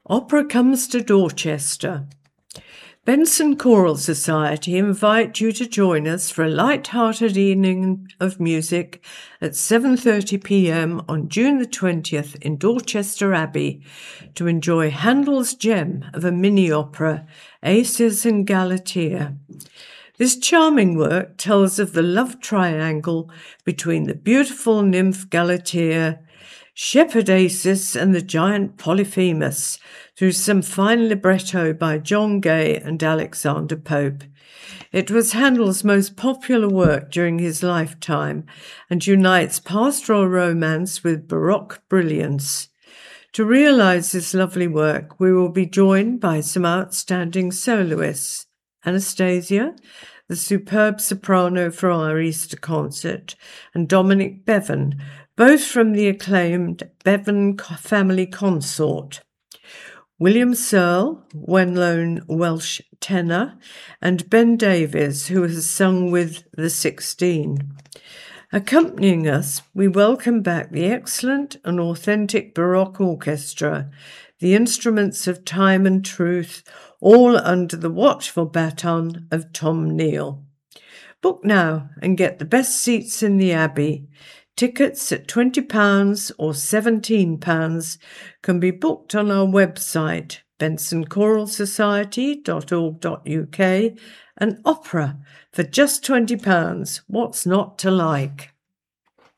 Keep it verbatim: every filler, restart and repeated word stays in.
Opera comes to Dorchester. Benson Choral Society invite you to join us for a light-hearted evening of music at seven thirty p m on June the twentieth in Dorchester Abbey to enjoy Handel's gem of a mini-opera, Acis and Galatea. This charming work tells of the love triangle between the beautiful nymph Galatea, shepherd Acis and the giant Polyphemus through some fine libretto by John Gay and Alexander Pope. It was Handel's most popular work during his lifetime and unites pastoral romance with Baroque brilliance. To realise this lovely work, we will be joined by some outstanding soloists: Anastasia, the superb soprano for our Easter concert, and Dominic Bevan, both from the acclaimed Bevan Family Consort. William Searle, well-known Welsh tenor, and Ben Davies, who has sung with the Sixteen. Accompanying us, we welcome back the excellent and authentic Baroque orchestra, the instruments of time and truth, all under the watchful baton of Tom Neal. Book now and get the best seats in the Abbey. Tickets at twenty pounds or seventeen pounds can be booked on our website, benson choral society dot org dot U K, and opera for just twenty pounds. What's not to like?